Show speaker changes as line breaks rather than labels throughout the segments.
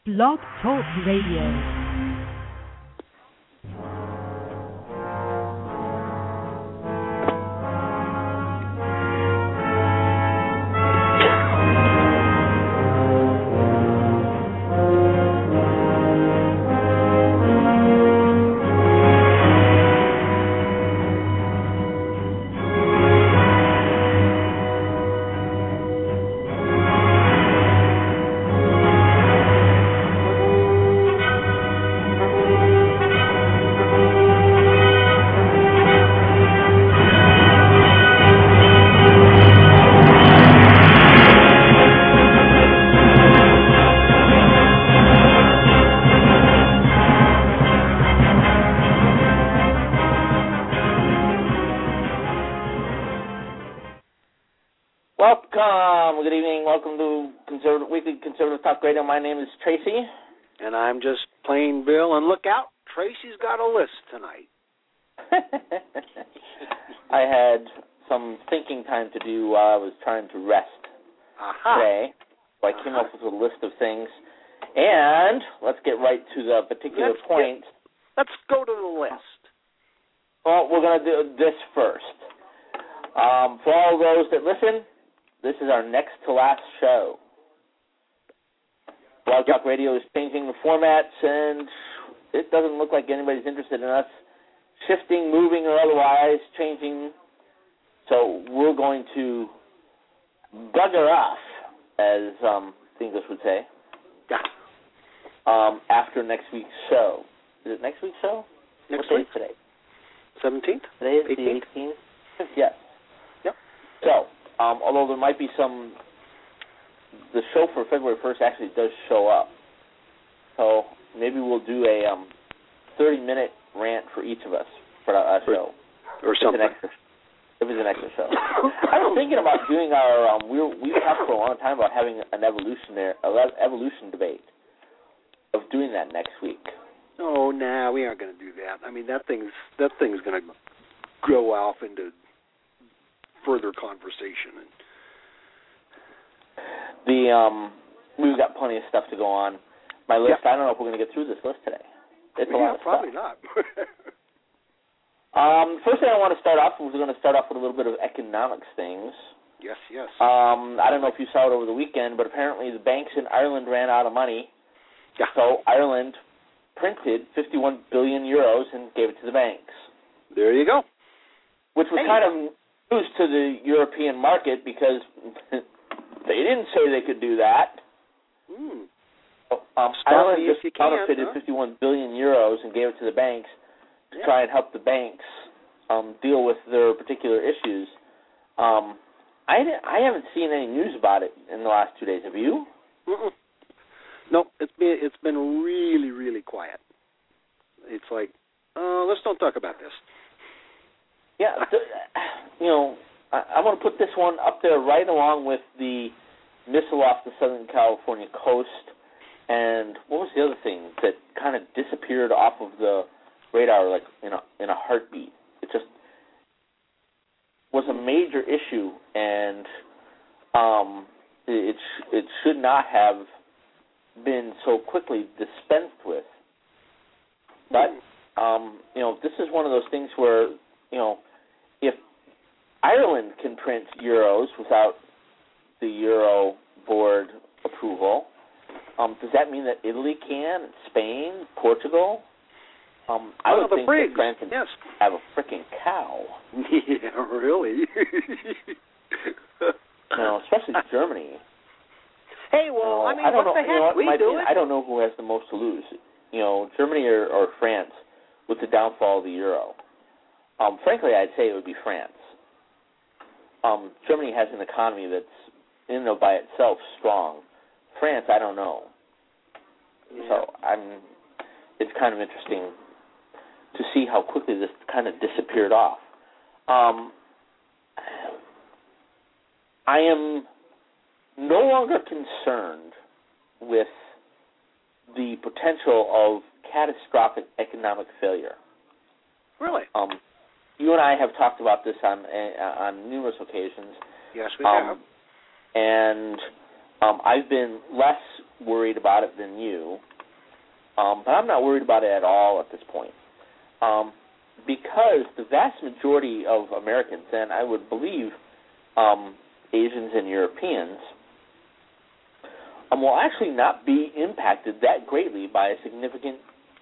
Blog Talk Radio.
Radio. My name is Tracy.
And I'm just plain Bill. And look out, Tracy's got a list tonight.
I had some thinking time to do while I was trying to rest today. So I came up with a list of things. And let's get right to the particular point.
Let's go to the list.
Well, we're going to do this first. For all those that listen, this is our next to last show. Blog Talk Radio is changing the formats, and it doesn't look like anybody's interested in us shifting, moving, or otherwise changing. So we're going to bugger off, as the English would say, after next week's show. Is it next week's show?
Next
what
week?
Day is today?
17th?
Today is
18th?
the 18th? Yes.
Yep.
So, although there might be some... The show for February 1st actually does show up. So maybe we'll do a 30-minute rant for each of us for our show.
Or something.
If it's an extra show. I was thinking about doing our, we talked for a long time about having an evolution debate, of doing that next week.
Oh, nah, we aren't going to do that. I mean, that thing's going to go off into further conversation.
We've got plenty of stuff to go on. My list, I don't know if we're going to get through this list today. It's a lot of
probably
stuff.
not.
First thing I want to start off with, we're going to start off with a little bit of economics things.
Yes.
I don't know if you saw it over the weekend, but apparently the banks in Ireland ran out of money.
Yeah.
So Ireland printed 51 billion euros and gave it to the banks.
There you go.
Which was kind of news to the European market because... They didn't say they could do that. Ireland just counterfeited 51 billion euros and gave it to the banks to try and help the banks deal with their particular issues. I haven't seen any news about it in the last 2 days. Have you?
No, it's been really, really quiet. It's like, let's don't talk about this.
Yeah, I want to put this one up there right along with the missile off the Southern California coast, and what was the other thing that kind of disappeared off of the radar like in a heartbeat? It just was a major issue, and it should not have been so quickly dispensed with. But this is one of those things where if Ireland can print euros without the Euro board approval. Does that mean that Italy can? Spain? Portugal? I would think that France can have a freaking cow.
Yeah, really?
Especially Germany.
Hey, well, I mean, what the heck? We do it.
I don't know who has the most to lose. Germany or France with the downfall of the euro. Frankly, I'd say it would be France. Germany has an economy that's, by itself strong. France, I don't know. Yeah. So it's kind of interesting to see how quickly this kind of disappeared off. I am no longer concerned with the potential of catastrophic economic failure.
Really?
You and I have talked about this on numerous occasions.
Yes, we have.
And I've been less worried about it than you, but I'm not worried about it at all at this point, because the vast majority of Americans, and I would believe Asians and Europeans, will actually not be impacted that greatly by a significant,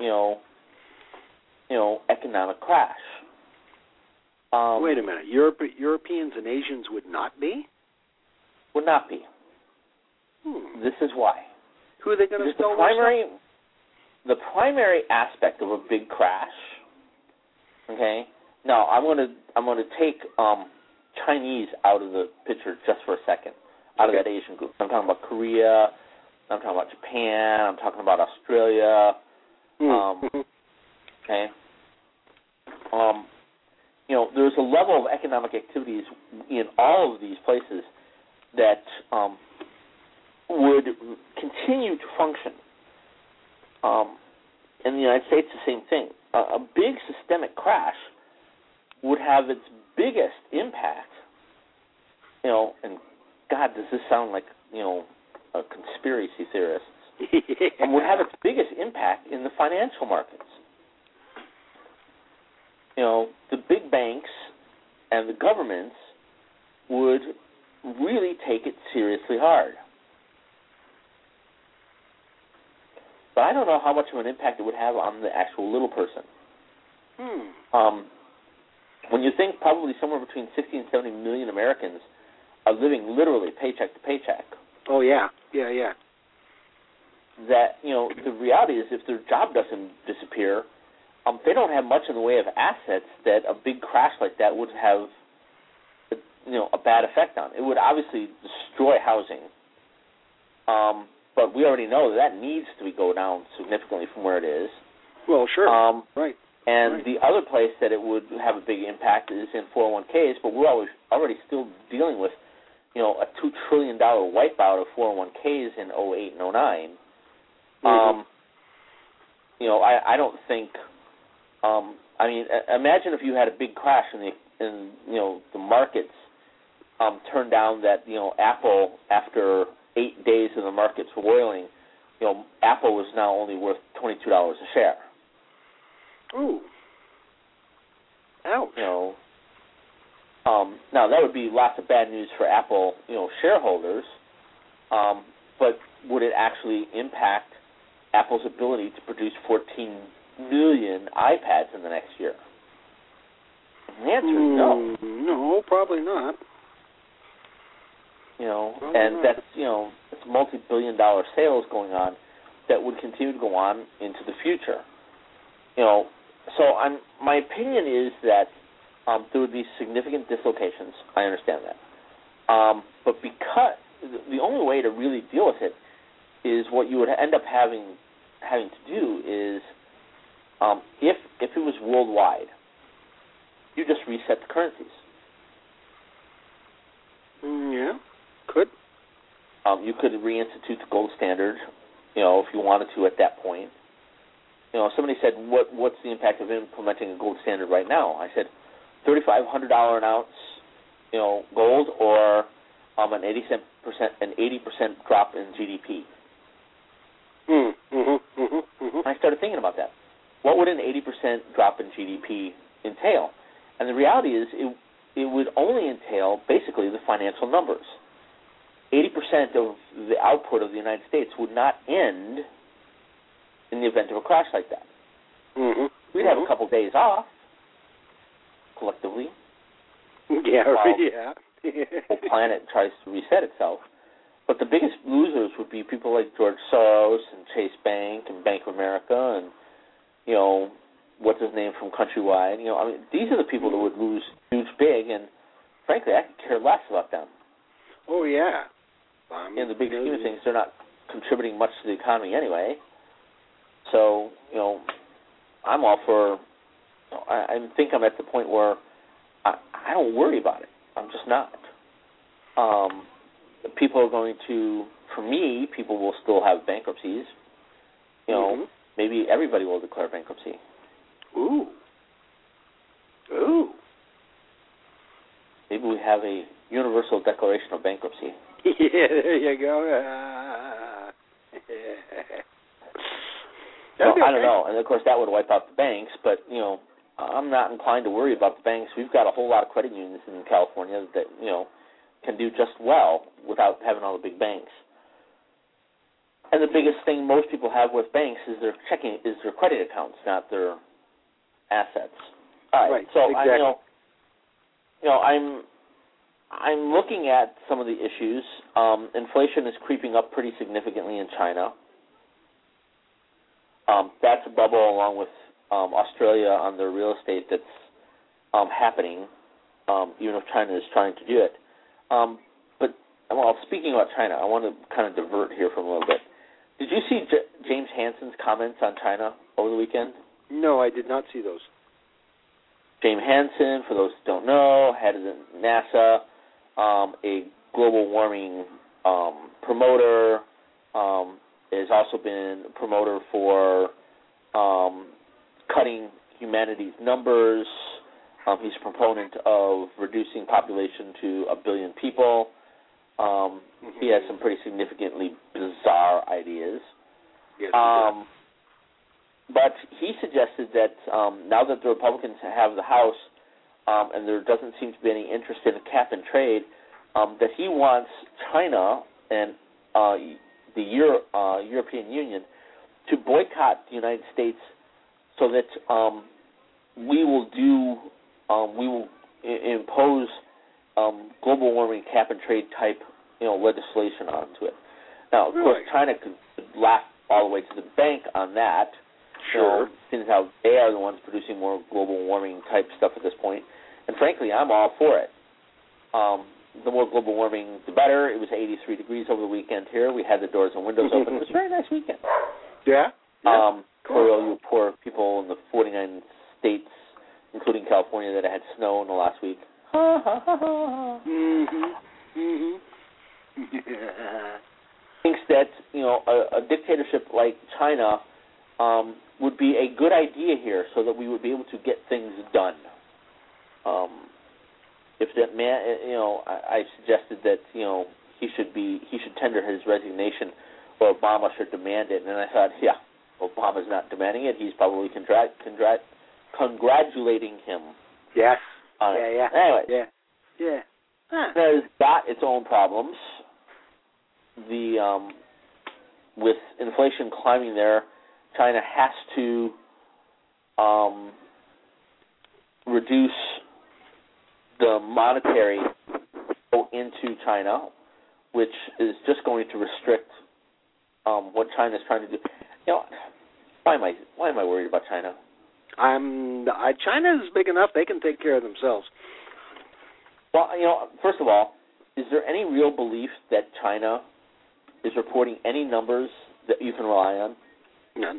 economic crash.
Wait a minute. Europeans and Asians would not be?
Would not be. This is why.
Who are they going to sell
the primary aspect of a big crash? Okay. Now I'm going to take Chinese out of the picture just for a second, out of that Asian group. I'm talking about Korea. I'm talking about Japan. I'm talking about Australia. Okay. There's a level of economic activities in all of these places that would continue to function. In the United States, the same thing. A big systemic crash would have its biggest impact, and God, does this sound like, a conspiracy theorist, would have its biggest impact in the financial markets. The big banks and the governments would really take it seriously hard. But I don't know how much of an impact it would have on the actual little person. When you think probably somewhere between 60 and 70 million Americans are living literally paycheck to paycheck.
Oh, yeah.
That, the reality is if their job doesn't disappear, they don't have much in the way of assets that a big crash like that would have, a bad effect on. It would obviously destroy housing, but we already know that needs to go down significantly from where it is.
Well, sure. Right.
And the other place that it would have a big impact is in 401ks, but we're already still dealing with, a $2 trillion wipeout of 401ks in 2008 and 2009. I don't think. Imagine if you had a big crash and the markets turned down that Apple, after 8 days of the markets roiling, Apple was now only worth $22 a share.
Ooh. Ouch.
Now that would be lots of bad news for Apple, shareholders. But would it actually impact Apple's ability to produce 14 million iPads in the next year? And the answer is no.
No, probably not.
That's it's multi-billion-dollar sales going on that would continue to go on into the future. My opinion is that there would be significant dislocations. I understand that, but because the only way to really deal with it is what you would end up having to do is, if it was worldwide, you just reset the currencies.
Yeah, could.
You could reinstitute the gold standard, if you wanted to at that point. Somebody said, what's the impact of implementing a gold standard right now? I said, $3,500 an ounce, gold, or an 80% drop in GDP. I started thinking about that. What would an 80% drop in GDP entail? And the reality is, it would only entail basically the financial numbers. 80% of the output of the United States would not end in the event of a crash like that. We'd have a couple days off, collectively.
Yeah,
while the whole planet tries to reset itself. But the biggest losers would be people like George Soros and Chase Bank and Bank of America and, what's his name from Countrywide. These are the people that would lose huge big, and frankly, I could care less about them.
Oh, yeah.
In the big scheme of things, they're not contributing much to the economy anyway. So, I'm all for, I think I'm at the point where I don't worry about it. I'm just not. People are going to, for me, people will still have bankruptcies. Maybe everybody will declare bankruptcy.
Ooh.
Maybe we have a universal declaration of bankruptcy.
Yeah, there you go.
Well, I don't know. And, of course, that would wipe out the banks. But, I'm not inclined to worry about the banks. We've got a whole lot of credit unions in California that, can do just well without having all the big banks. And the biggest thing most people have with banks is their credit accounts, not their assets. All right. So
exactly.
I'm looking at some of the issues. Inflation is creeping up pretty significantly in China. That's a bubble along with Australia on their real estate that's happening, even if China is trying to do it. But speaking about China, I want to kind of divert here for a little bit. Did you see James Hansen's comments on China over the weekend?
No, I did not see those.
James Hansen, for those who don't know, head of NASA, a global warming promoter, has also been a promoter for cutting humanity's numbers. He's a proponent of reducing population to 1 billion people. He has some pretty significantly bizarre ideas.
Yes,
but he suggested that now that the Republicans have the House and there doesn't seem to be any interest in a cap and trade, that he wants China and the European Union to boycott the United States so that we will impose global warming cap and trade type legislation onto it. Now, of course, China could laugh all the way to the bank on that.
Sure.
Since how they are the ones producing more global warming type stuff at this point. And frankly, I'm all for it. The more global warming, the better. It was 83 degrees over the weekend here. We had the doors and windows open. It was a very nice weekend.
Yeah.
For all you poor people in the 49 states, including California, that had snow in the last week. Thinks that a dictatorship like China would be a good idea here, so that we would be able to get things done. If that man, I suggested that he should tender his resignation, or Obama should demand it, and then I thought, yeah, Obama's not demanding it; he's probably congratulating him.
Yes.
Yeah. Anyway.
Yeah.
It's got its own problems. With inflation climbing there, China has to reduce the monetary flow into China, which is just going to restrict what China is trying to do. Why am I worried about China?
China is big enough; they can take care of themselves.
Well, first of all, is there any real belief that China is reporting any numbers that you can rely on?
None.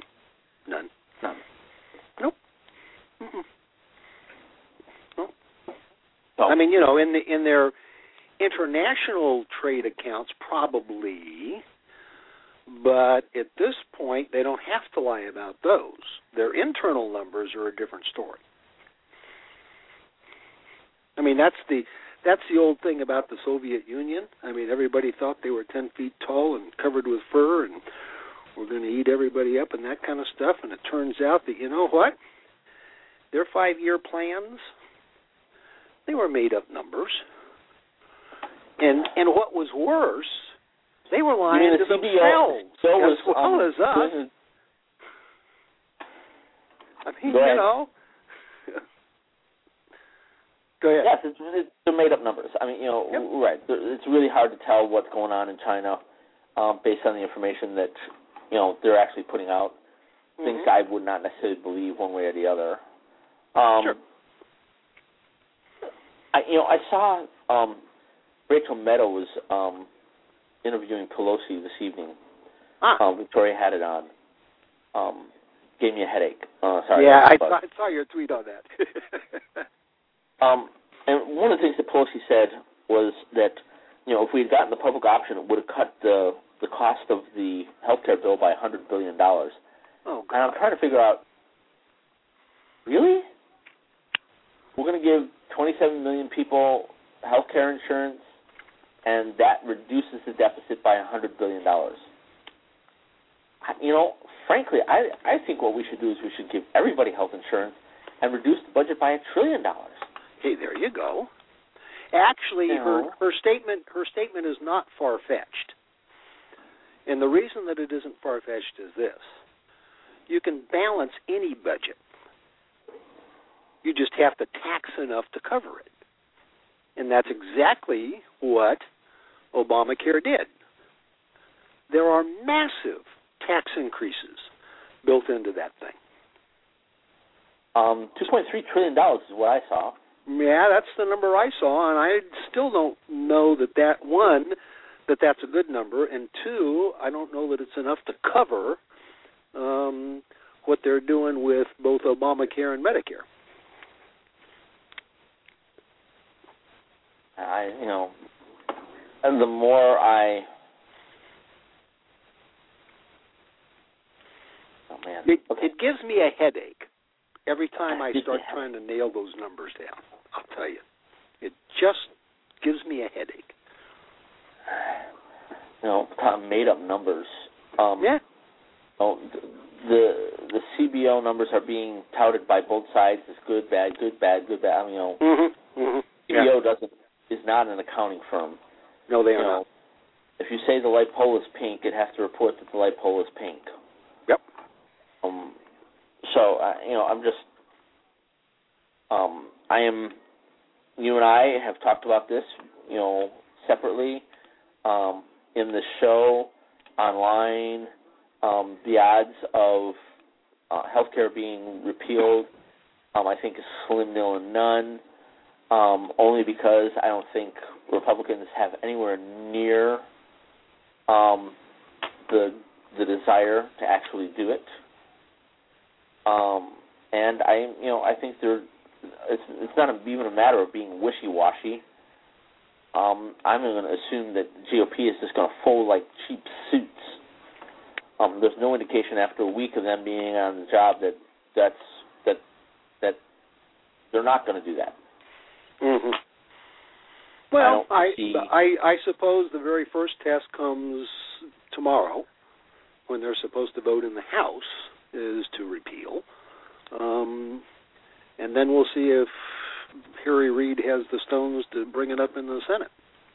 Nope. Mm-mm. Nope.
Oh.
I mean, in their international trade accounts, probably, but at this point, they don't have to lie about those. Their internal numbers are a different story. I mean, that's the old thing about the Soviet Union. I mean, everybody thought they were 10 feet tall and covered with fur and were going to eat everybody up and that kind of stuff. And it turns out that, you know what? Their 5-year plans, they were made-up numbers. And what was worse, they were lying to themselves as well as us. I mean, Go ahead.
Yes, they're made-up numbers. I mean, right. It's really hard to tell what's going on in China based on the information that, they're actually putting out. Things I would not necessarily believe one way or the other.
Sure.
I saw Rachel Maddow was interviewing Pelosi this evening. Victoria had it on. Gave me a headache. Sorry.
Yeah, I saw your tweet on that.
And one of the things that Pelosi said was that, if we had gotten the public option, it would have cut the cost of the health care bill by $100 billion.
Oh, God.
And I'm trying to figure out, really? We're going to give 27 million people health care insurance and that reduces the deficit by $100 billion. Frankly, I think what we should do is we should give everybody health insurance and reduce the budget by $1 trillion.
Hey, there you go. Actually, her statement is not far-fetched. And the reason that it isn't far-fetched is this. You can balance any budget. You just have to tax enough to cover it. And that's exactly what Obamacare did. There are massive tax increases built into that thing.
$2.3 trillion is what I saw.
Yeah, that's the number I saw, and I still don't know that's a good number, and two, I don't know that it's enough to cover what they're doing with both Obamacare and Medicare.
And the more
it gives me a headache every time I start trying to nail those numbers down. I'll tell you, it just gives me a headache.
Made up numbers.
Yeah.
The CBO numbers are being touted by both sides as good, bad, good, bad, good, bad. CBO is not an accounting firm.
No, they are not.
If you say the light pole is pink, it has to report that the light pole is pink.
Yep.
You and I have talked about this, separately, in the show, online, the odds of healthcare being repealed, I think is slim, nil, and none, only because I don't think Republicans have anywhere near the desire to actually do it. And I think it's not even a matter of being wishy-washy. I'm going to assume that GOP is just going to fold like cheap suits. There's no indication after a week of them being on the job that they're not going to do that.
Mm-hmm. Well, I suppose the very first test comes tomorrow when they're supposed to vote in the House is to repeal. And then we'll see if Harry Reid has the stones to bring it up in the Senate.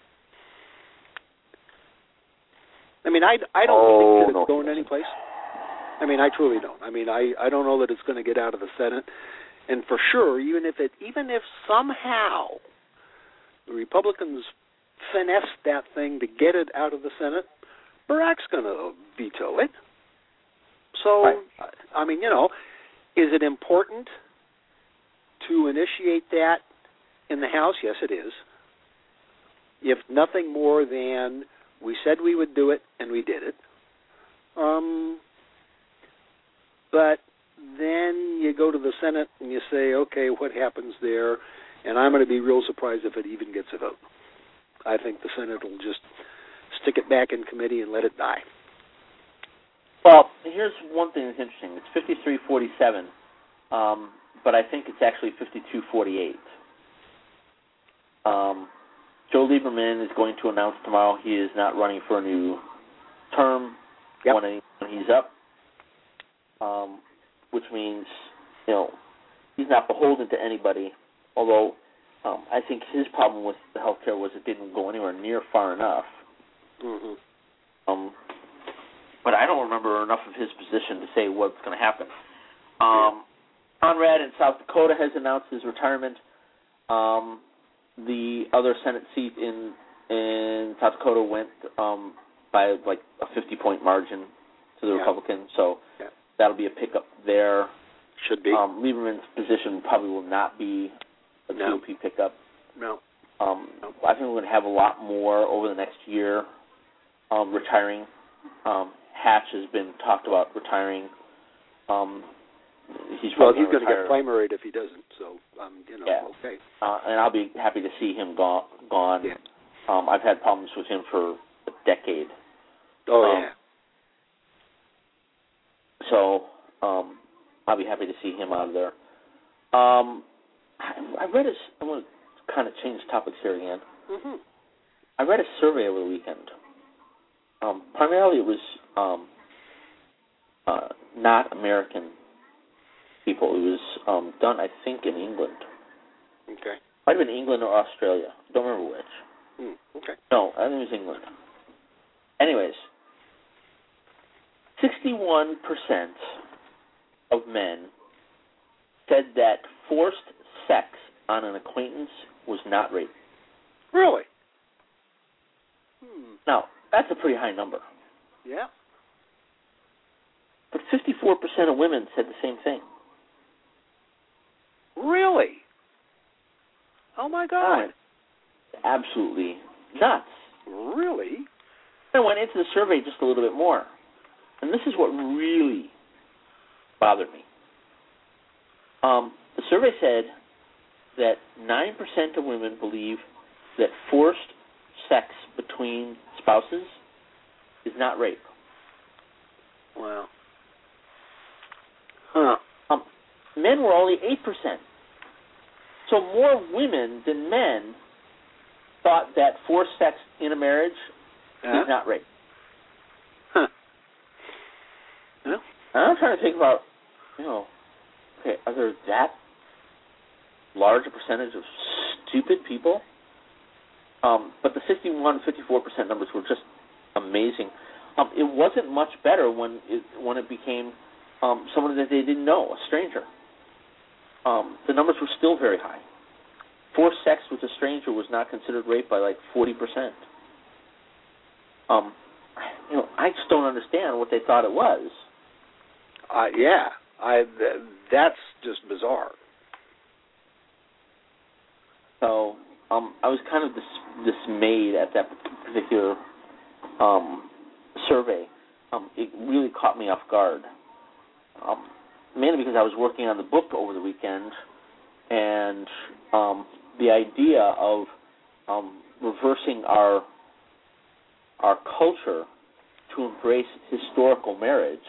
I mean, I don't think that it's going anyplace. I mean, I truly don't. I mean, I don't know that it's going to get out of the Senate. And for sure, even if somehow the Republicans finesse that thing to get it out of the Senate, Barack's going to veto it. So, right. I mean, is it important to initiate that in the House? Yes, it is. If nothing more than we said we would do it, and we did it. But then you go to the Senate and you say, okay, what happens there? And I'm going to be real surprised if it even gets a vote. I think the Senate will just stick it back in committee and let it die.
Well, here's one thing that's interesting. It's 53-47, but I think it's actually 52-48. Joe Lieberman is going to announce tomorrow he is not running for a new term when he's up, which means, he's not beholden to anybody, although I think his problem with the health care was it didn't go anywhere near far enough.
Mm-hmm.
But I don't remember enough of his position to say what's going to happen. Conrad in South Dakota has announced his retirement. The other Senate seat in South Dakota went by like a 50-point margin to the Republicans, so that'll be a pickup there.
Should be.
Lieberman's position probably will not be a GOP pickup.
No.
I think we're going to have a lot more over the next year retiring. Hatch has been talked about retiring. He's going to
get primaried if he doesn't. So, okay.
And I'll be happy to see him gone.
Yeah.
I've had problems with him for a decade.
Oh, yeah.
So, I'll be happy to see him out of there. I read I'm going to kind of change topics here again.
Mm-hmm.
I read a survey over the weekend. Primarily, it was not American people. It was done, I think, in England.
Okay.
Might have been England or Australia. Don't remember which.
Okay.
No, I think it was England. Anyways, 61% of men said that forced sex on an acquaintance was not rape.
Really?
Now, that's a pretty high number.
Yeah.
But 54% of women said the same thing.
Really? Oh, my God.
Absolutely nuts.
Really?
I went into the survey just a little bit more. And this is what really bothered me. The survey said that 9% of women believe that forced sex between spouses is not rape.
Wow. Huh.
Men were only 8%. So more women than men thought that forced sex in a marriage is not rape.
Huh. Yeah.
And I'm trying to think about, okay, are there that large a percentage of stupid people? But the 61-54% numbers were just amazing. It wasn't much better when it became someone that they didn't know, a stranger. The numbers were still very high. Forced sex with a stranger was not considered rape by like 40%. I just don't understand what they thought it was.
Yeah, that's just bizarre.
So I was kind of dismayed at that particular survey. It really caught me off guard, mainly because I was working on the book over the weekend, and the idea of reversing our culture to embrace historical marriage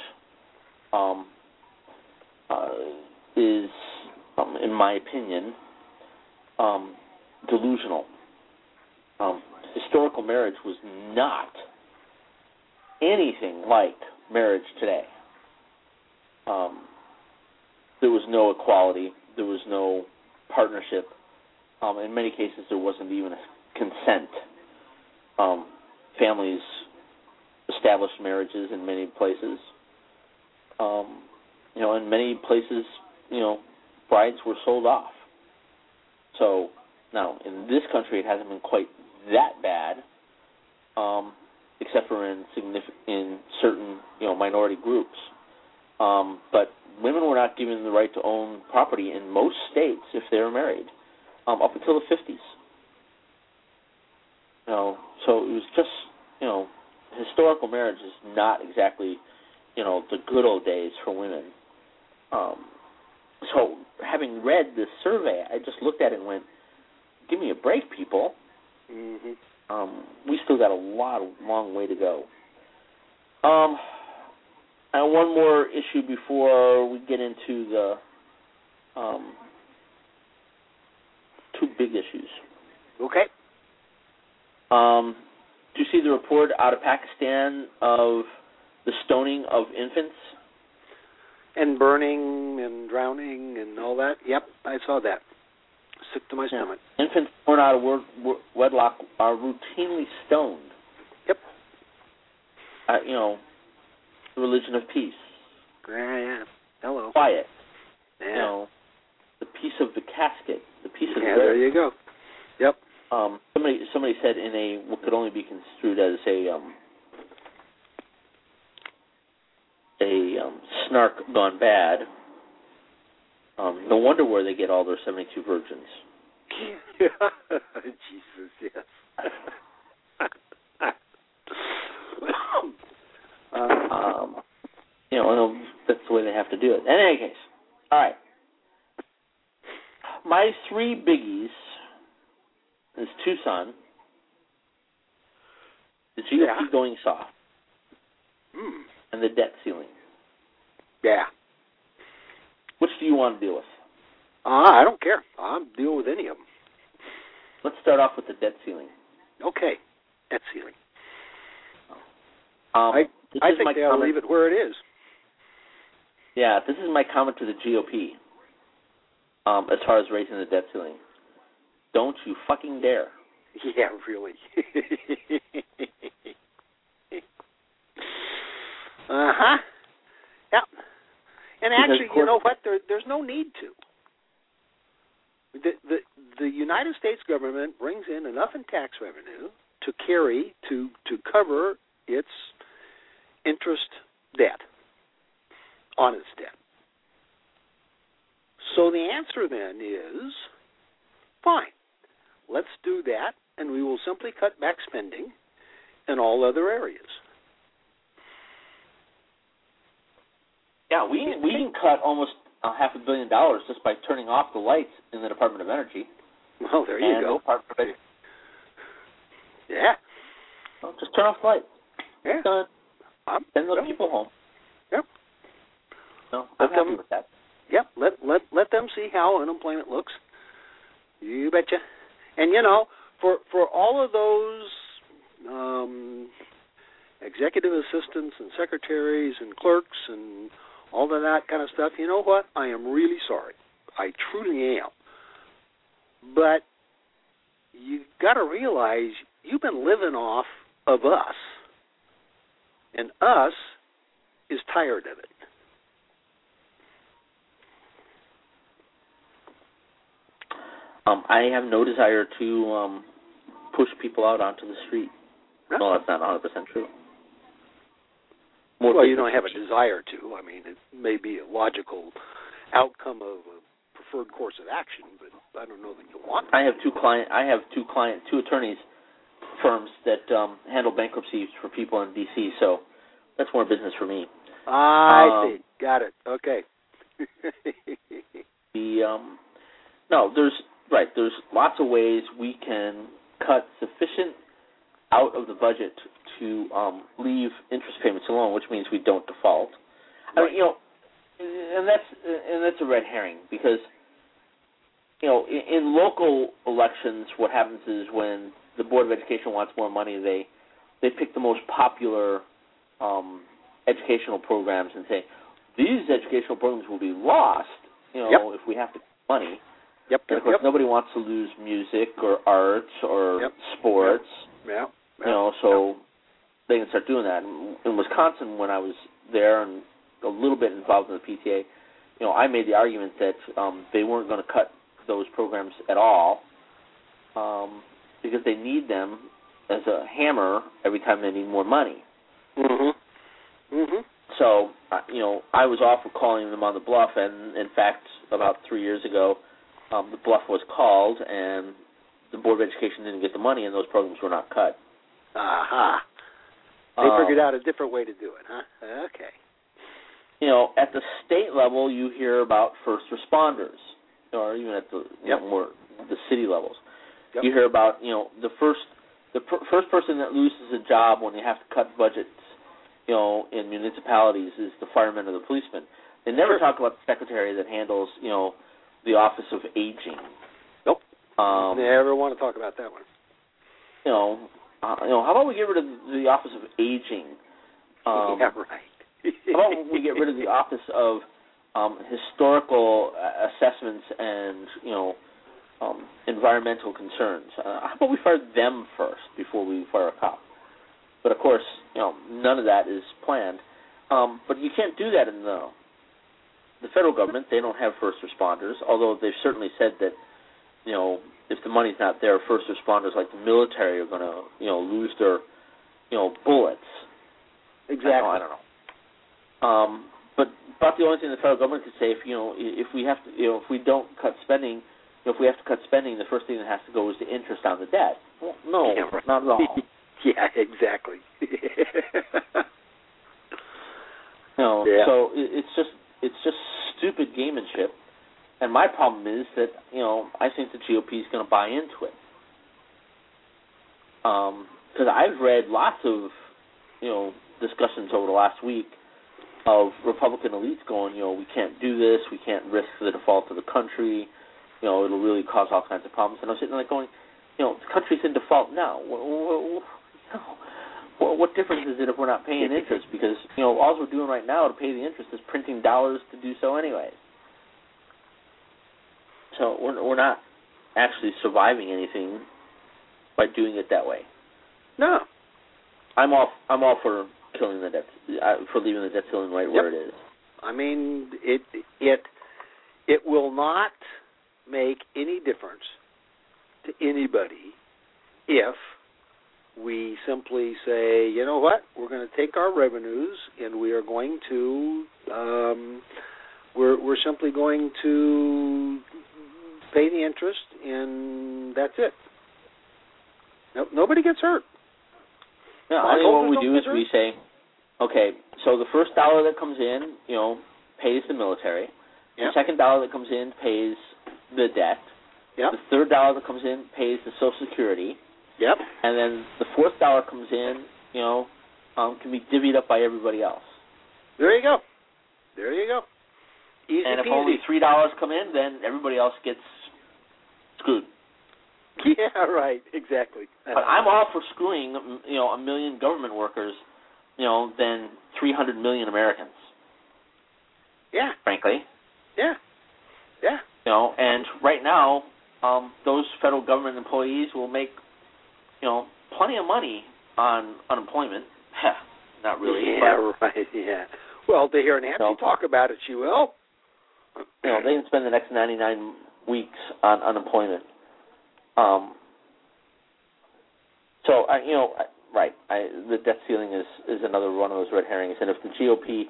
is, in my opinion, delusional. Historical marriage was not anything like marriage today. There was no equality. There was no partnership. In many cases, there wasn't even consent. Families established marriages in many places. In many places, brides were sold off. So now in this country, it hasn't been quite that bad, except for in certain minority groups. But women were not given the right to own property in most states if they were married, up until the 50s. So it was just, historical marriage is not exactly, the good old days for women. So having read this survey, I just looked at it and went, give me a break, people.
Mm-hmm.
We still got a long way to go. And one more issue before we get into the two big issues.
Okay.
Do you see the report out of Pakistan of the stoning of infants?
And burning and drowning and all that? Yep, I saw that. Sick to my stomach.
Infants born out of wedlock are routinely stoned.
Yep.
The religion of peace.
Yeah. Hello.
Quiet.
Yeah.
The peace of the casket. The peace of the
there you go. Yep.
Somebody said in what could only be construed as a snark gone bad. No wonder where they get all their 72 virgins.
Jesus, yes.
That's the way they have to do it. In any case, all right. My three biggies is Tucson, the GOP going soft, and the debt ceiling.
Yeah.
Which do you want to deal with?
I don't care. I'm dealing with any of them.
Let's start off with the debt ceiling.
Okay. debt ceiling.
I
think they ought to leave it where it is.
Yeah, this is my comment to the GOP as far as raising the debt ceiling. Don't you fucking dare.
Yeah, really. Uh-huh. Yeah. And actually, you know what? There's no need to. The United States government brings in enough in tax revenue to cover its interest debt on its debt. So the answer then is, fine, let's do that, and we will simply cut back spending in all other areas.
Yeah, we can cut almost $500 million just by turning off the lights in the Department of Energy.
Well, there you go. Yeah.
Well, just turn off the lights.
Yeah.
Done. Send those people home.
Yep.
No, I'm happy with that.
Yep. Let them see how unemployment looks. You betcha. And for all of those executive assistants and secretaries and clerks and all of that kind of stuff, you know what? I am really sorry. I truly am. But you got to realize you've been living off of us, and us is tired of it.
I have no desire to push people out onto the street. No, that's not 100% true.
Well, you don't have a desire to. I mean, it may be a logical outcome of a preferred course of action, but I don't know that you want to.
I have two attorneys firms that handle bankruptcies for people in D.C., so that's more business for me.
I see. Got it. Okay.
There's lots of ways we can cut sufficient out of the budget to leave interest payments alone, which means we don't default.
Right.
I mean, and that's a red herring because in local elections, what happens is when the Board of Education wants more money, they pick the most popular educational programs and say these educational programs will be lost, if we have to cut money.
Yep.
And of course, nobody wants to lose music or arts or sports.
Yep.
So they can start doing that. In Wisconsin, when I was there and a little bit involved in the PTA, I made the argument that they weren't going to cut those programs at all because they need them as a hammer every time they need more money.
Mm-hmm. Mm-hmm.
So, I was all for calling them on the bluff, and in fact, about 3 years ago, the bluff was called, and the Board of Education didn't get the money, and those programs were not cut.
Aha. They figured out a different way to do it, huh? Okay.
At the state level, you hear about first responders, or even at the more the city levels. Yep. You hear about the first person that loses a job when you have to cut budgets, in municipalities is the fireman or the policeman. They never talk about the secretary that handles the Office of Aging.
Nope. Never want to talk about that one.
How about we get rid of the Office of Aging?
Yeah, right.
How about we get rid of the Office of Historical Assessments and environmental concerns? How about we fire them first before we fire a cop? But of course, none of that is planned. But you can't do that in the federal government. They don't have first responders, although they've certainly said that if the money's not there, first responders like the military are going to lose their bullets.
Exactly.
I don't know. But about the only thing the federal government could say if we have to if we don't cut spending, if we have to cut spending, the first thing that has to go is the interest on the debt. Well, no, not at all.
Yeah, exactly.
So it's just stupid gamemanship. And my problem is that, I think the GOP is going to buy into it. Because I've read lots of, discussions over the last week of Republican elites going, we can't do this, we can't risk the default of the country, it'll really cause all kinds of problems. And I'm sitting there going, the country's in default now. Well, what difference is it if we're not paying interest? Because, all we're doing right now to pay the interest is printing dollars to do so anyways. So we're not actually surviving anything by doing it that way.
No.
I'm all for killing the debt, for leaving the debt ceiling right where it is.
I mean, it will not make any difference to anybody if we simply say, you know what, we're going to take our revenues and we are going to, we're simply going to pay the interest and that's it. Nobody gets hurt.
No, I mean, what we do is we say, okay, so the first dollar that comes in, pays the military.
Yep.
The second dollar that comes in pays the debt.
Yep.
The third dollar that comes in pays the Social Security.
Yep.
And then the fourth dollar comes in, can be divvied up by everybody else.
There you go. Easy
and if
peasy.
only $3 come in, then everybody else gets screwed.
Yeah, right. Exactly.
But I'm all for screwing, a million government workers, than 300 million Americans.
Yeah.
Frankly.
Yeah.
And right now, those federal government employees will make, plenty of money on unemployment. Not really.
Yeah, right. Yeah. Well, to hear Nancy talk about it, she will.
They can spend the next 99 weeks on unemployment. The debt ceiling is another one of those red herrings. And if the GOP,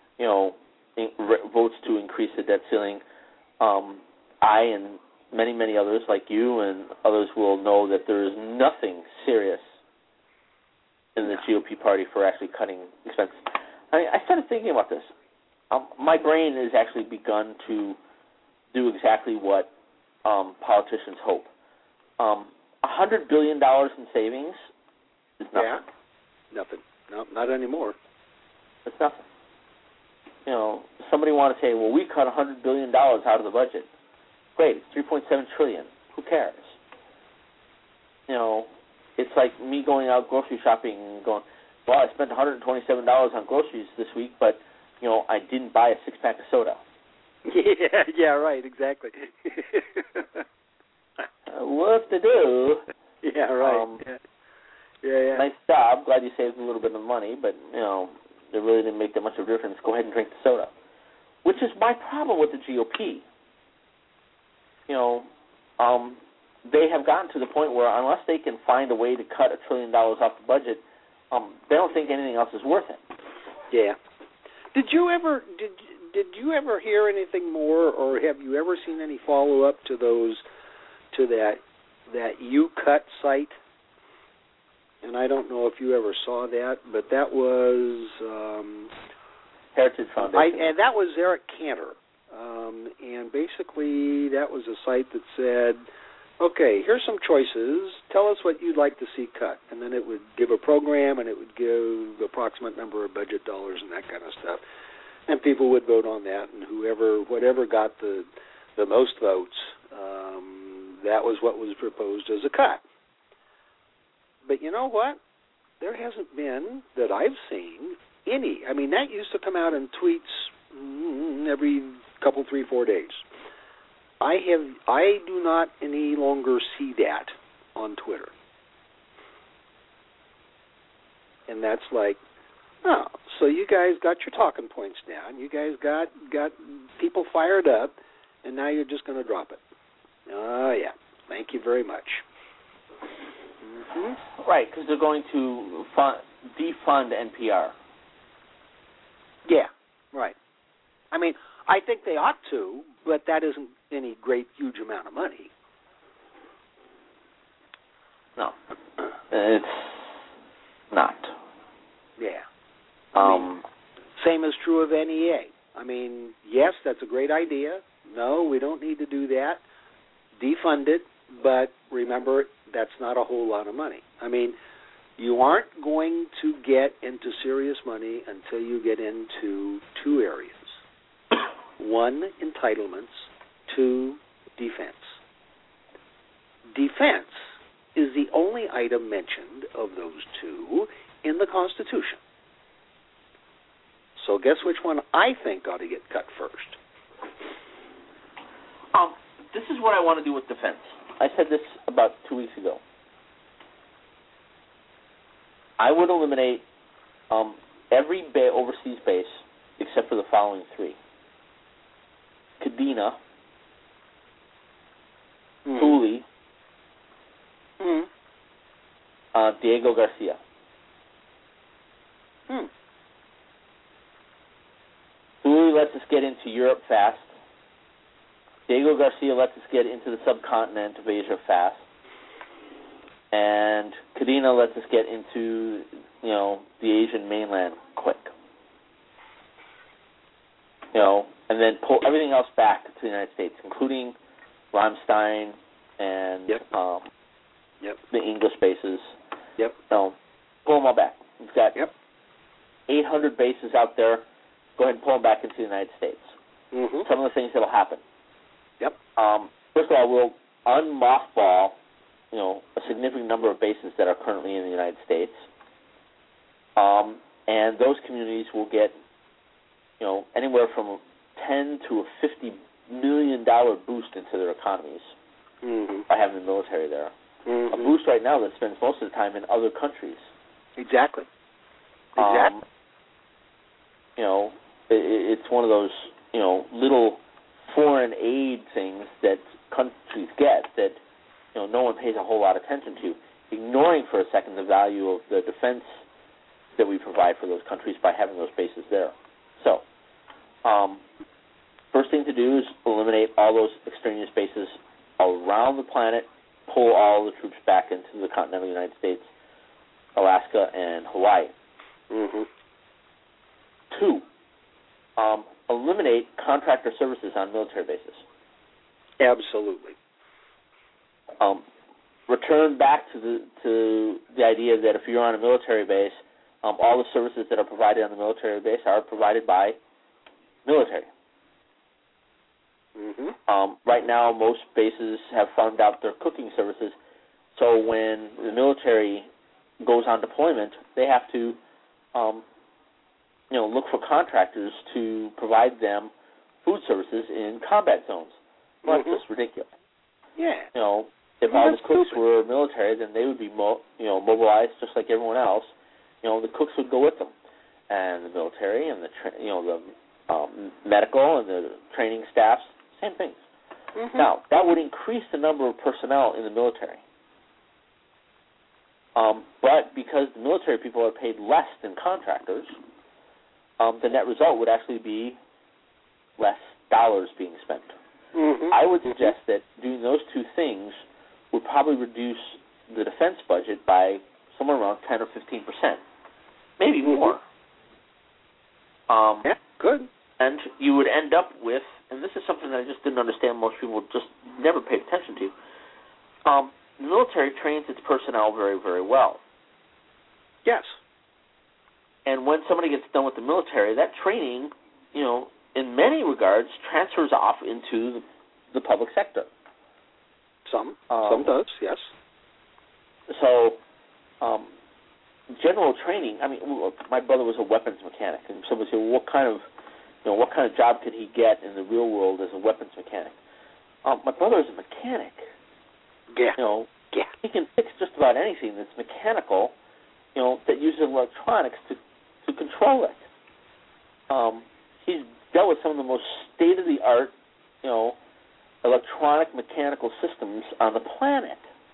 votes to increase the debt ceiling, I and many, many others like you and others will know that there is nothing serious in the GOP party for actually cutting expenses. I started thinking about this. My brain has actually begun to do exactly what politicians hope. $100 billion in savings is nothing.
Yeah, nothing. No, not anymore.
It's nothing. Somebody want to say, well, we cut $100 billion out of the budget. Great, it's $3.7 trillion. Who cares? It's like me going out grocery shopping and going, well, I spent $127 on groceries this week, but, I didn't buy a six-pack of soda.
Yeah, right, exactly.
What to do?
Yeah, right. Yeah.
Nice job. Glad you saved a little bit of money, but, it really didn't make that much of a difference. Go ahead and drink the soda. Which is my problem with the GOP. They have gotten to the point where unless they can find a way to cut $1 trillion off the budget, they don't think anything else is worth it.
Yeah. Did you ever hear anything more, or have you ever seen any follow up to that YouCut site? And I don't know if you ever saw that, but that was
Heritage Foundation.
And that was Eric Cantor. And basically that was a site that said, okay, here's some choices. Tell us what you'd like to see cut. And then it would give a program, and it would give the approximate number of budget dollars and that kind of stuff. And people would vote on that, and whatever got the most votes, that was what was proposed as a cut. But you know what? There hasn't been, that I've seen, any. I mean, that used to come out in tweets every couple, 3-4 days. I do not any longer see that on Twitter. And that's like, oh, so you guys got your talking points down. You guys got people fired up, and now you're just going to drop it. Oh, yeah. Thank you very much. Mm-hmm.
Right, because they're going to defund NPR.
Yeah, right. I mean, I think they ought to, but that isn't any great, huge amount of money.
No, it's not.
Yeah. Same is true of NEA. I mean, yes, that's a great idea. No, we don't need to do that. Defund it, but remember, that's not a whole lot of money. I mean, you aren't going to get into serious money until you get into two areas. One, entitlements. Two, defense. Defense is the only item mentioned of those two in the Constitution. So guess which one I think ought to get cut first?
This is what I want to do with defense. I said this about 2 weeks ago. I would eliminate every overseas base except for the following three: Kadena, Thule, Diego Garcia. Thule lets us get into Europe fast. Diego Garcia lets us get into the subcontinent of Asia fast. And Kadena lets us get into, the Asian mainland quick. And then pull everything else back to the United States, including Ramstein and the English bases. Pull them all back. We've got 800 bases out there. Go ahead and pull them back into the United States. Some of the things that will happen. First of all, we'll unmothball, a significant number of bases that are currently in the United States. And those communities will get, anywhere from a $10 to a $50 million boost into their economies by having the military there. A boost right now that spends most of the time in other countries.
Exactly.
It's one of those, little foreign aid things that countries get that, no one pays a whole lot of attention to, ignoring for a second the value of the defense that we provide for those countries by having those bases there. So, first thing to do is eliminate all those extraneous bases around the planet, pull all the troops back into the continental United States, Alaska, and Hawaii. 2, eliminate contractor services on military bases.
Absolutely.
Return back to the idea that if you're on a military base, all the services that are provided on the military base are provided by military. Right now, most bases have farmed out their cooking services, so when the military goes on deployment, they have to, look for contractors to provide them food services in combat zones. Well, that's just ridiculous. If all the cooks were military, then they would be mobilized just like everyone else. The cooks would go with them, and the military and the medical and the training staffs, same things. Now, that would increase the number of personnel in the military. But because the military people are paid less than contractors, the net result would actually be less dollars being spent. I would suggest that doing those two things would probably reduce the defense budget by somewhere around 10 or 15%, maybe more.
Good.
And you would end up with, and this is something that I just didn't understand, most people just never paid attention to, the military trains its personnel very, very well.
Yes.
And when somebody gets done with the military, that training, in many regards, transfers off into the public sector.
Some does, yes.
So, general training. I mean, my brother was a weapons mechanic, and somebody said, well, what kind of job could he get in the real world as a weapons mechanic? My brother is a mechanic. He can fix just about anything that's mechanical, that uses electronics to control it. He's dealt with some of the most state-of-the-art, electronic mechanical systems on the planet.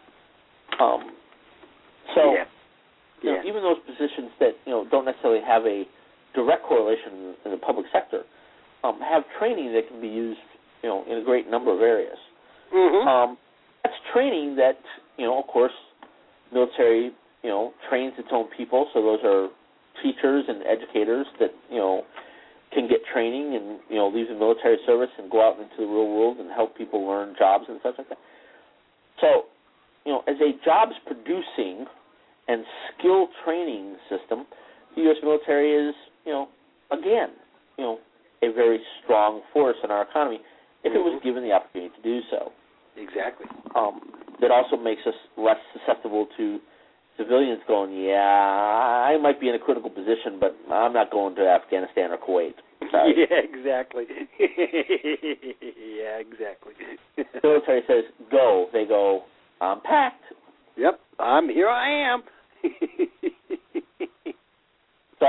Even those positions that don't necessarily have a direct correlation in the public sector have training that can be used in a great number of areas. That's training that of course military trains its own people, so those are teachers and educators that can get training and leave the military service and go out into the real world and help people learn jobs and such like that. So as a jobs producing and skill training system, the U.S. military is again a very strong force in our economy if it was given the opportunity to do so.
Exactly.
That also makes us less susceptible to civilians going, yeah, I might be in a critical position, but I'm not going to Afghanistan or Kuwait. Sorry.
Yeah, exactly. Yeah, exactly.
The military says, go. They go, I'm packed.
Yep, here I am.
So,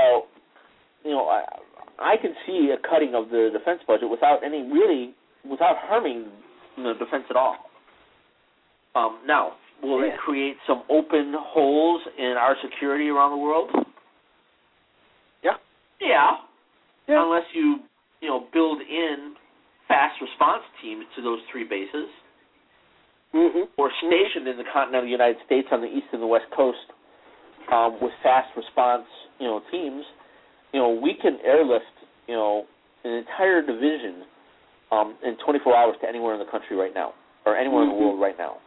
I can see a cutting of the defense budget without harming the defense at all. Now, will it create some open holes in our security around the world? Yeah. Unless you build in fast response teams to those 3 bases, or stationed in the continental United States on the east and the west coast with fast response teams. We can airlift an entire division in 24 hours to anywhere in the country right now, or anywhere in the world right now.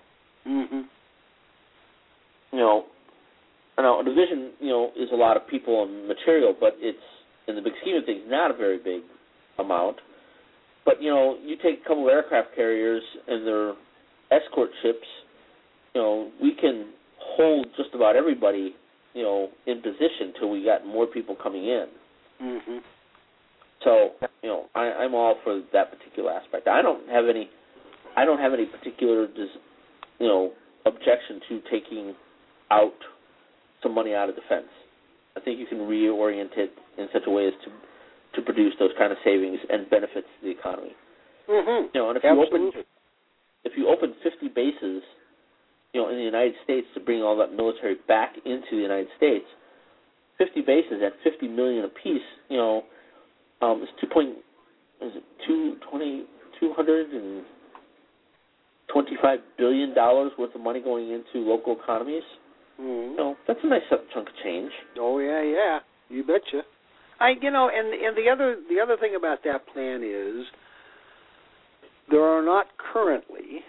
A division is a lot of people and material, but it's, in the big scheme of things, not a very big amount. But you take a couple of aircraft carriers and their escort ships, we can hold just about everybody in position till we got more people coming in. So I'm all for that particular aspect. I don't have any particular objection to taking out some money out of defense. I think you can reorient it in such a way as to produce those kind of savings and benefits to the economy. And if you open 50 bases, in the United States to bring all that military back into the United States, 50 bases at $50 million apiece, is $225 billion worth of money going into local economies. That's a nice chunk of change.
Oh yeah, you betcha. And the other thing about that plan is there are not currently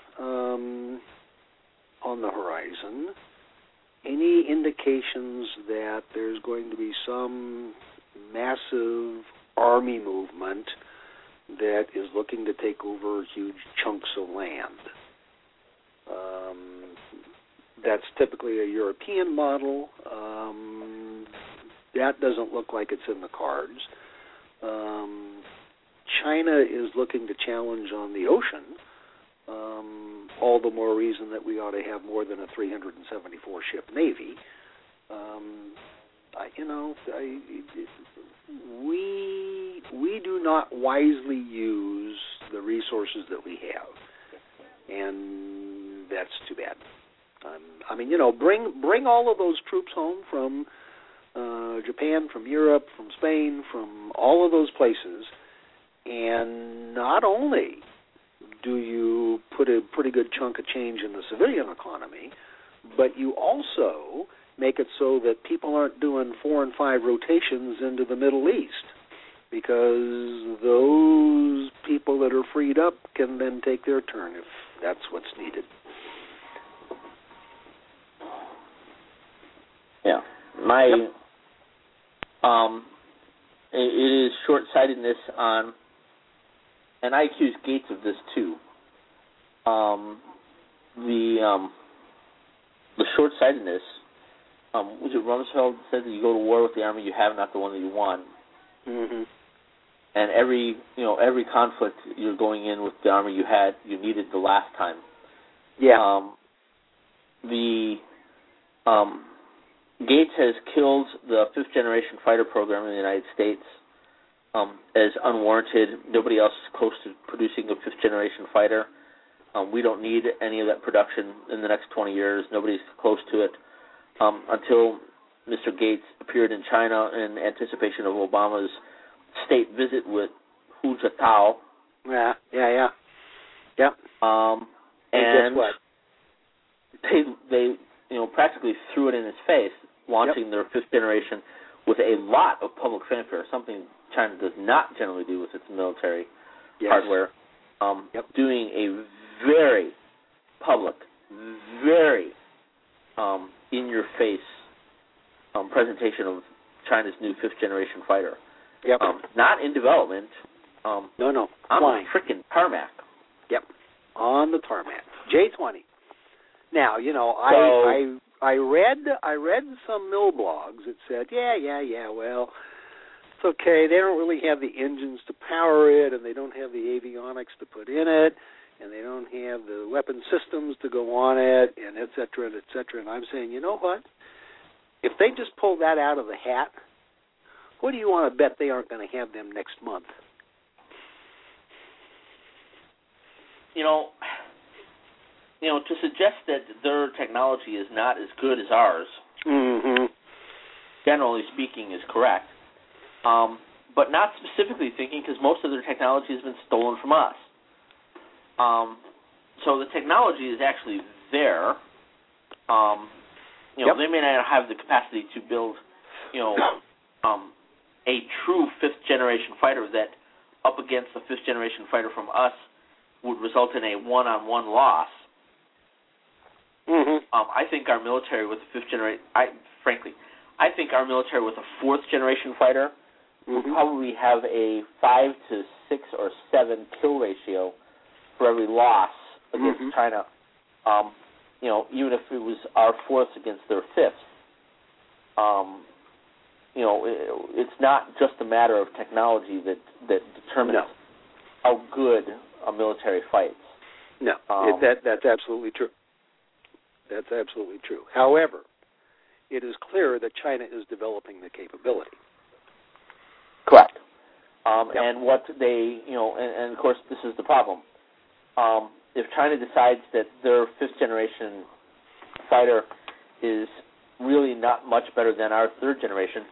on the horizon any indications that there's going to be some massive army movement that is looking to take over huge chunks of land. That's typically a European model. That doesn't look like it's in the cards. China is looking to challenge on the ocean. All the more reason that we ought to have more than a 374-ship Navy. We do not wisely use the resources that we have, and that's too bad. Bring all of those troops home from Japan, from Europe, from Spain, from all of those places, and not only do you put a pretty good chunk of change in the civilian economy, but you also make it so that people aren't doing 4 and 5 rotations into the Middle East, because those people that are freed up can then take their turn if that's what's needed.
Yeah. It is short-sightedness on, and I accuse Gates of this too. The short-sightedness. Was it Rumsfeld said that you go to war with the army you have, not the one that you want? And every conflict you're going in with the army you needed the last time.
Yeah.
Gates has killed the 5th-generation fighter program in the United States as unwarranted. Nobody else is close to producing a 5th-generation fighter. We don't need any of that production in the next 20 years. Nobody's close to it. Until Mr. Gates appeared in China in anticipation of Obama's state visit with Hu Jintao.
Yeah. Yep.
And
guess what?
They practically threw it in his face, launching their 5th generation with a lot of public fanfare, something China does not generally do with its military hardware. Doing a very public, very in-your-face presentation of China's new 5th generation fighter. Not in development.
No.
On
flying.
the frickin' tarmac.
On the tarmac. J-20. Now, I read some mill blogs that said, well, it's okay. They don't really have the engines to power it, and they don't have the avionics to put in it, and they don't have the weapon systems to go on it, and et cetera, and et cetera. And I'm saying, you know what? If they just pull that out of the hat, what do you want to bet they aren't going to have them next month?
To suggest that their technology is not as good as ours, generally speaking, is correct. But not specifically thinking, because most of their technology has been stolen from us. So the technology is actually there. They may not have the capacity to build, a true fifth-generation fighter that, up against the fifth-generation fighter from us, would result in a one-on-one loss. I think our military with the fifth-generation, I think our military with a fourth-generation fighter would probably have a 5 to 6 or 7 kill ratio for every loss against China. Even if it was our fourth against their fifth. It's not just a matter of technology that determines how good a military fights.
No, that's absolutely true. That's absolutely true. However, it is clear that China is developing the capability.
Correct. And what they, and of course this is the problem. If China decides that their fifth-generation fighter is really not much better than our third generation,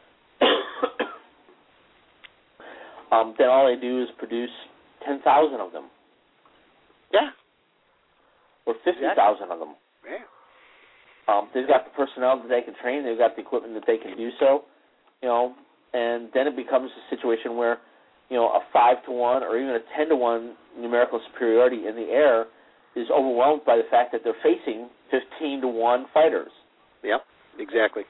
then all they do is produce 10,000 of them.
Yeah.
Or 50,000 of them.
Yeah.
They've got the personnel that they can train. They've got the equipment that they can do so. And then it becomes a situation where, a 5-to-1 or even a 10-to-1 numerical superiority in the air is overwhelmed by the fact that they're facing 15-to-1 fighters.
Yep. Exactly.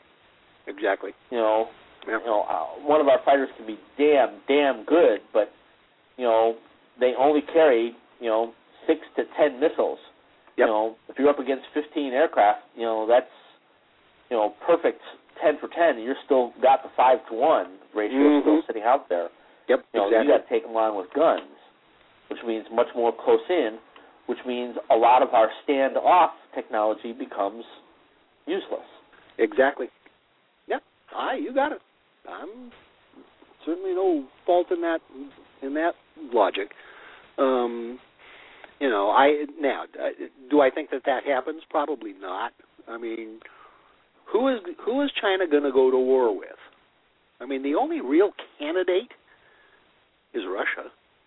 One of our fighters can be damn good, but they only carry 6 to 10 missiles.
Yep.
If you're up against 15 aircraft, that's perfect 10 for 10. And you're still got the 5-to-1 ratio still sitting out there.
Yep. Exactly.
You got to take them on with guns, which means much more close in, which means a lot of our standoff technology becomes useless.
Exactly. Yep. You got it. I'm certainly no fault in that logic. Do I think that happens? Probably not. I mean, who is China going to go to war with? I mean, the only real candidate is Russia.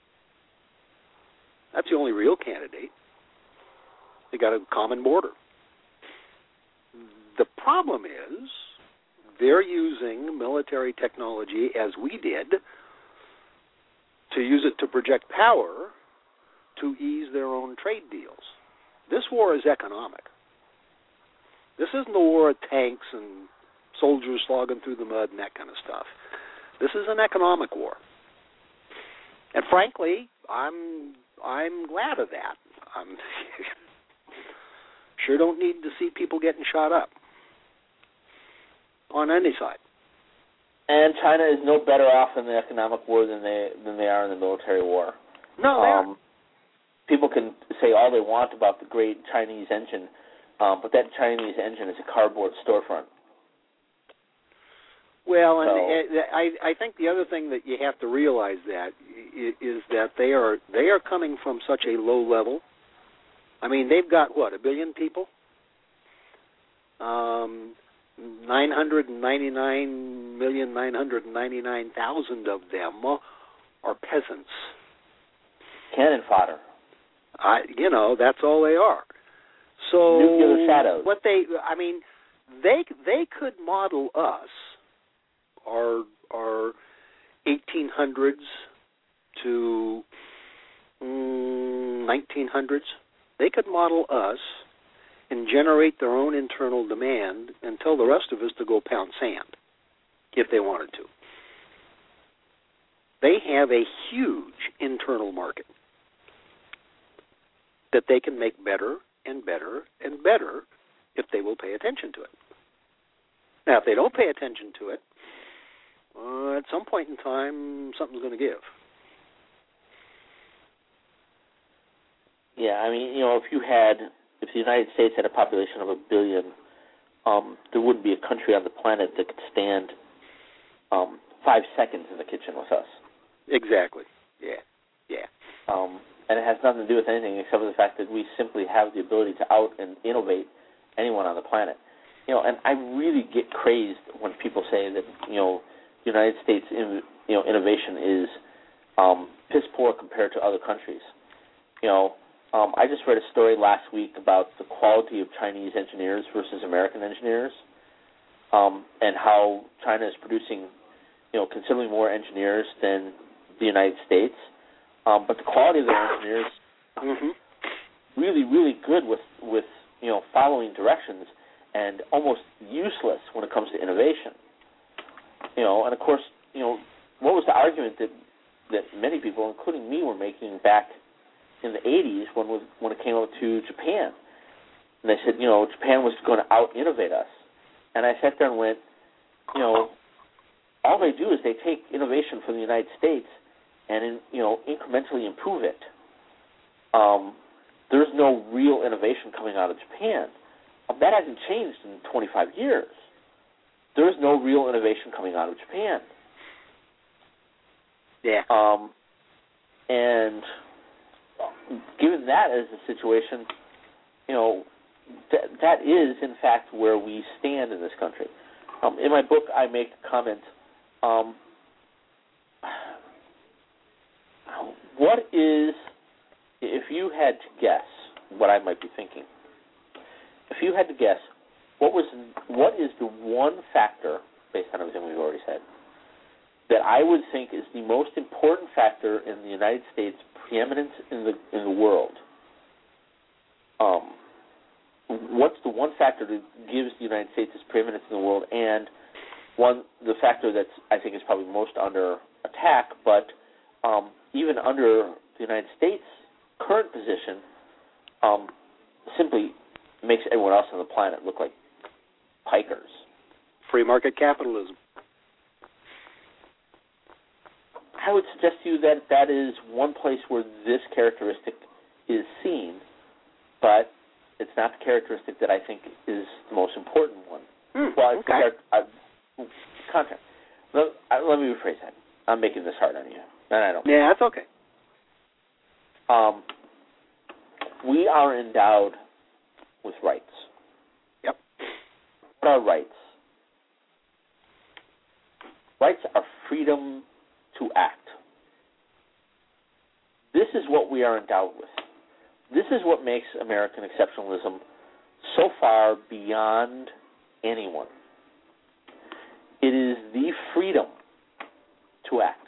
That's the only real candidate. They got a common border. The problem is they're using military technology, as we did, to use it to project power to ease their own trade deals. This war is economic. This isn't a war of tanks and soldiers slogging through the mud and that kind of stuff. This is an economic war. And frankly, I'm glad of that. Sure don't need to see people getting shot up on any side.
And China is no better off in the economic war than they are in the military war.
No, they aren't.
People can say all they want about the great Chinese engine, but that Chinese engine is a cardboard storefront.
Well, and I think the other thing that you have to realize is that they are coming from such a low level. I mean, they've got, 1 billion people? 999,999,000 of them are peasants.
Cannon fodder.
That's all they are. So
nuclear shadows.
They could model us, our 1800s to 1900s. They could model us and generate their own internal demand and tell the rest of us to go pound sand if they wanted to. They have a huge internal market that they can make better and better and better if they will pay attention to it. Now, if they don't pay attention to it, at some point in time, something's going to give.
Yeah, I mean, if the United States had a population of 1 billion, there wouldn't be a country on the planet that could stand 5 seconds in the kitchen with us.
Exactly. Yeah.
And it has nothing to do with anything except for the fact that we simply have the ability to out and innovate anyone on the planet. And I really get crazed when people say that the United States innovation is piss poor compared to other countries. I just read a story last week about the quality of Chinese engineers versus American engineers, and how China is producing considerably more engineers than the United States, but the quality of their engineers really, really good with following directions, and almost useless when it comes to innovation. And of course, what was the argument that many people, including me, were making back in the 80s when it came out to Japan? And they said, Japan was going to out-innovate us. And I sat there and went, all they do is they take innovation from the United States and incrementally improve it. There's no real innovation coming out of Japan. That hasn't changed in 25 years. There is no real innovation coming out of Japan.
Yeah.
And given that as a situation, that is, in fact, where we stand in this country. In my book, I make a comment, what is, if you had to guess what I might be thinking, if you had to guess, what is the one factor, based on everything we've already said, that I would think is the most important factor in the United States' preeminence in the world? What's the one factor that gives the United States its preeminence in the world, and the factor that's, I think, is probably most under attack, but even under the United States' current position, simply makes everyone else on the planet look like pikers?
Free market capitalism.
I would suggest to you that is one place where this characteristic is seen, but it's not the characteristic that I think is the most important one. Well,
okay.
Content. Let me rephrase that. I'm making this hard on you, and I don't.
Yeah, that's okay.
We are endowed with rights.
Yep.
What are rights? Rights are freedom to act. This is what we are endowed with. This is what makes American exceptionalism so far beyond anyone. It is the freedom to act.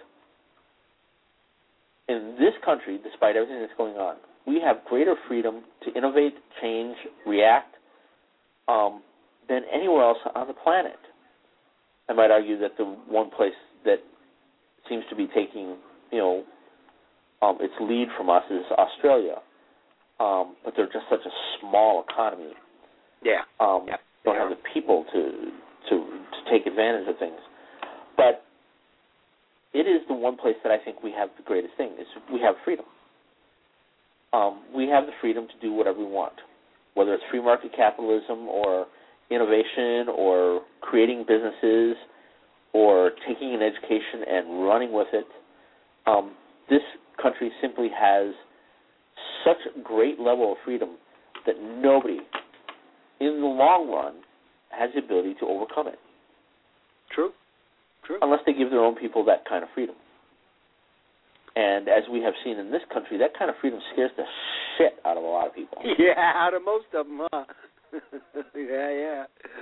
In this country, despite everything that's going on, we have greater freedom to innovate, change, react than anywhere else on the planet. I might argue that the one place that seems to be taking, its lead from us is Australia. But they're just such a small economy.
Yeah.
Don't have the people to take advantage of things. But it is the one place that I think we have the greatest thing, is we have freedom. We have the freedom to do whatever we want, whether it's free market capitalism or innovation or creating businesses or taking an education and running with it. This country simply has such a great level of freedom that nobody, in the long run, has the ability to overcome it.
True.
Unless they give their own people that kind of freedom. And as we have seen in this country, that kind of freedom scares the shit out of a lot of people.
Yeah, out of most of them, huh? Yeah.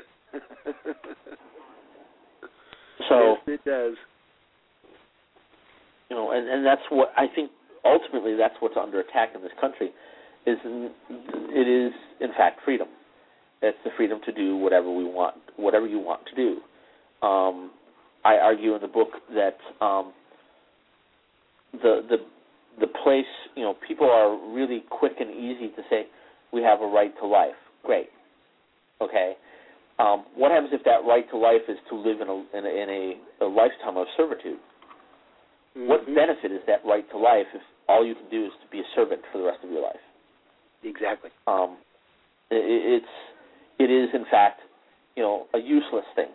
So
yes, it does.
And that's what I think. Ultimately, that's what's under attack in this country. It is in fact freedom. It's the freedom to do whatever we want, whatever you want to do. I argue in the book that the place, people are really quick and easy to say we have a right to life. Great. Okay, what happens if that right to life is to live in a lifetime of servitude? Mm-hmm. What benefit is that right to life if all you can do is to be a servant for the rest of your life?
Exactly.
It is in fact, a useless thing.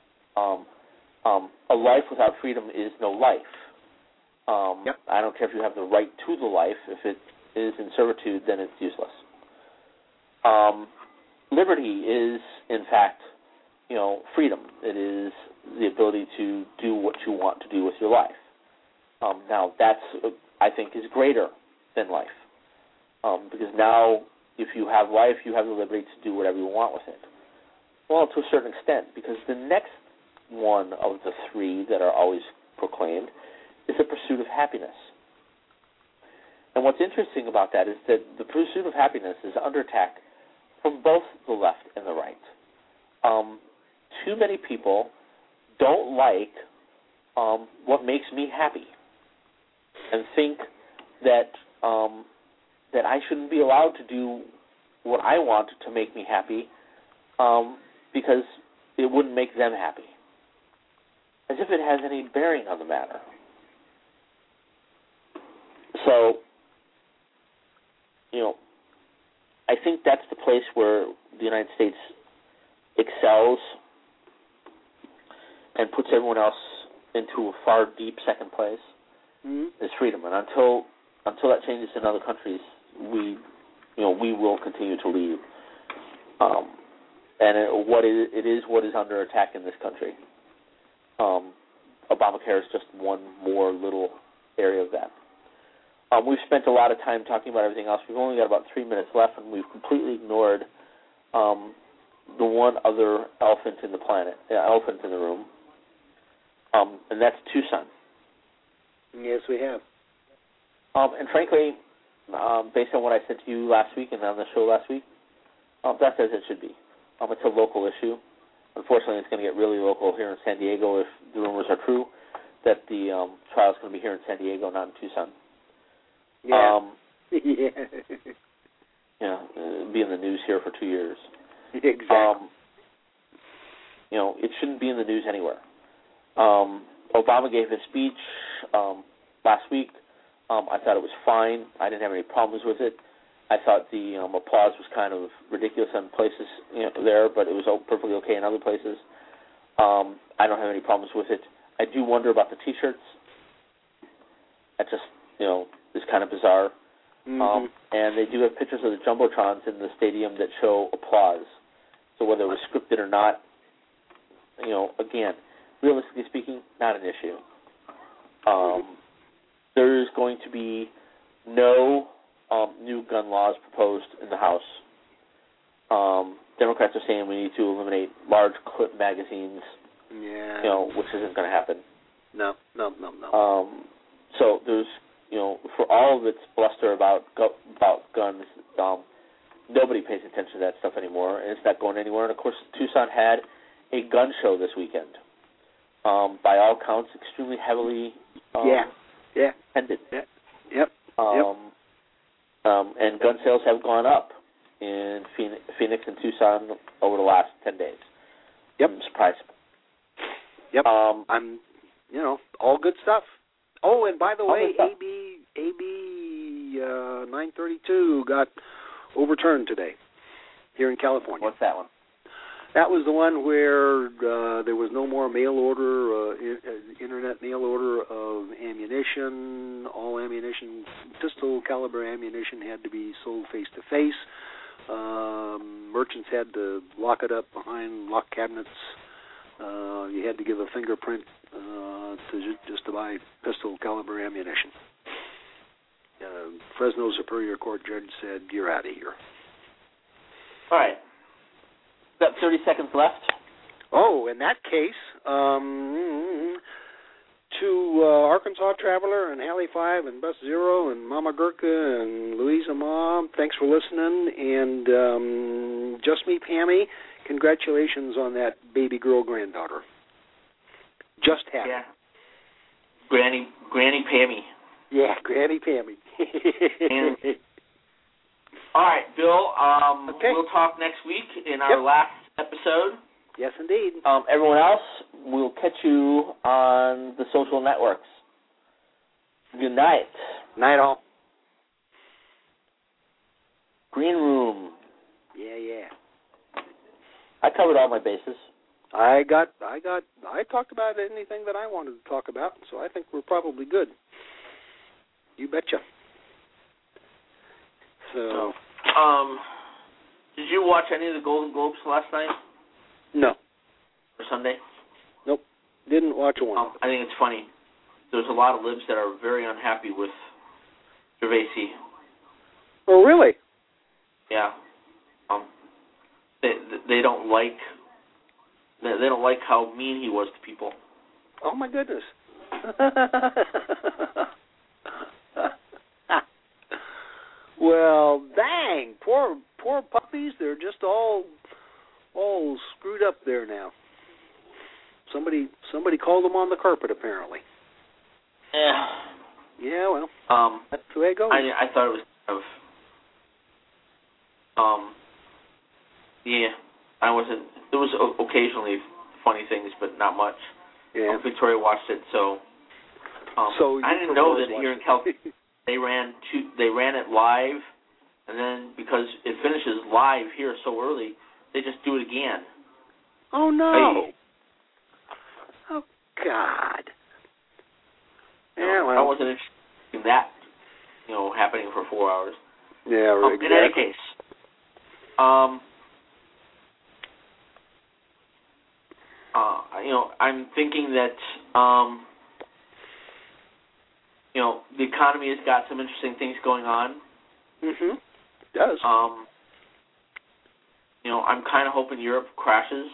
A life without freedom is no life.
Yep.
I don't care if you have the right to the life. If it is in servitude, then it's useless. Liberty is, in fact, freedom. It is the ability to do what you want to do with your life. Now, that's, I think, is greater than life. Because now, if you have life, you have the liberty to do whatever you want with it. Well, to a certain extent, because the next one of the three that are always proclaimed is the pursuit of happiness. And what's interesting about that is that the pursuit of happiness is under attack from both the left and the right. Too many people don't like what makes me happy and think that that I shouldn't be allowed to do what I want to make me happy because it wouldn't make them happy. As if it has any bearing on the matter. So, I think that's the place where the United States excels and puts everyone else into a far deep second place, is freedom. And until that changes in other countries, we will continue to lead. And what is under attack in this country. Obamacare is just one more little area of that. We've spent a lot of time talking about everything else. We've only got about 3 minutes left, and we've completely ignored the one other elephant in the room, and that's Tucson.
Yes, we have.
And frankly, based on what I said to you last week and on the show last week, that's as it should be. It's a local issue. Unfortunately, it's going to get really local here in San Diego if the rumors are true that the trial is going to be here in San Diego, not in Tucson.
Yeah.
Be in the news here for 2 years.
Exactly.
It shouldn't be in the news anywhere. Obama gave his speech last week. I thought it was fine. I didn't have any problems with it. I thought the applause was kind of ridiculous in places there, but it was perfectly okay in other places. I don't have any problems with it. I do wonder about the T-shirts. That just, is kind of bizarre. Mm-hmm. And they do have pictures of the Jumbotrons in the stadium that show applause. So whether it was scripted or not, again, realistically speaking, not an issue. There is going to be no new gun laws proposed in the House. Democrats are saying we need to eliminate large clip magazines, which isn't going to happen.
No.
So there's, for all of its bluster about guns, nobody pays attention to that stuff anymore, and it's not going anywhere. And, of course, Tucson had a gun show this weekend. By all counts, extremely heavily attended.
Yep.
And gun sales have gone up in Phoenix and Tucson over the last 10 days.
Yep.
I'm surprised.
Yep. I'm, all good stuff. Oh, and by the way, AB 932 got overturned today here in California.
What's that one?
That was the one where there was no more mail order, internet mail order of ammunition. All ammunition, pistol caliber ammunition, had to be sold face-to-face. Merchants had to lock it up behind locked cabinets. You had to give a fingerprint to buy pistol caliber ammunition. Fresno Superior Court judge said, "You're out of here."
All right. Got 30 seconds left.
Oh, in that case, to Arkansas Traveler and Alley 5 and Bus Zero and Mama Gurka and Louisa Mom, thanks for listening. And Just Me Pammy, congratulations on that baby girl granddaughter. Just happy.
Yeah. Granny Pammy.
Yeah, Granny Pammy.
All right, Bill.
Okay.
We'll talk next week in our last episode.
Yes, indeed.
Everyone else, we'll catch you on the social networks. Good night.
Night all.
Green Room.
Yeah.
I covered all my bases.
I talked about anything that I wanted to talk about, so I think we're probably good. You betcha. So,
did you watch any of the Golden Globes last night?
No.
Or Sunday?
Nope. Didn't watch one.
I think it's funny. There's a lot of libs that are very unhappy with Gervaisi.
Oh, really?
Yeah. They don't like how mean he was to people.
Oh my goodness. Well, dang, poor puppies. They're just all screwed up there now. Somebody called them on the carpet apparently.
Yeah.
Yeah, well, that's the way it goes.
I thought it was kind of yeah. I wasn't. There was occasionally funny things, but not much.
Yeah.
Victoria watched it, so I didn't know that here in California they ran it live, and then because it finishes live here so early, they just do it again.
Oh no! Oh God! Yeah, well,
I wasn't interested in that, happening for 4 hours.
Yeah, exactly.
In any case, I'm thinking that, the economy has got some interesting things going on.
Mm-hmm. It does.
I'm kind of hoping Europe crashes.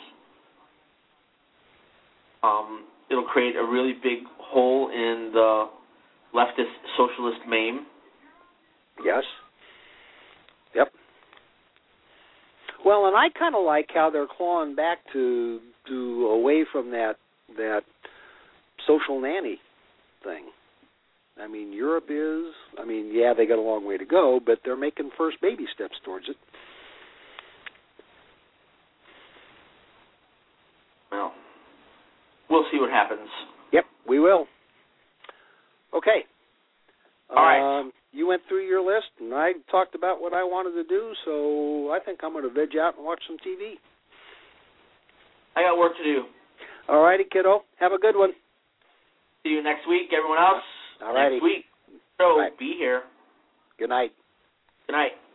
It'll create a really big hole in the leftist socialist meme.
Yes. Yep. Well, and I kind of like how they're clawing back to away from that social nanny thing. I mean, Europe is. I mean, yeah, they got a long way to go, but they're making first baby steps towards it.
Well, we'll see what happens.
Yep, we will. Okay.
All right.
You went through your list, and I talked about what I wanted to do, so I think I'm going to veg out and watch some TV.
I got work to do.
All righty, kiddo. Have a good one.
See you next week. Everyone else,
all righty.
Next week. So, be here.
Good night.
Good night.